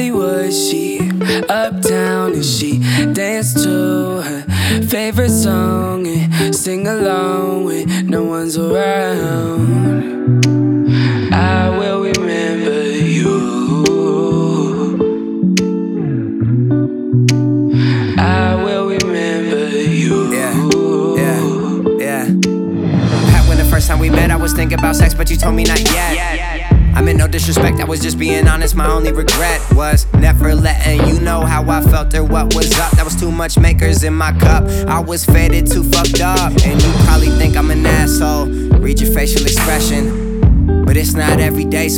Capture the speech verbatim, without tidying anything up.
Hollywood, she uptown and she danced to her favorite song and sing along when no one's around. I will remember you. I will remember you. Yeah, yeah, yeah. Back when the first time we met, I was thinking about sex, but you told me not yet. I meant no disrespect, I was just being honest. My only regret was never letting you know how I felt or what was up. That was too much makers in my cup. I was faded, too fucked up. And you probably think I'm an asshole. Read your facial expression, but it's not every day, so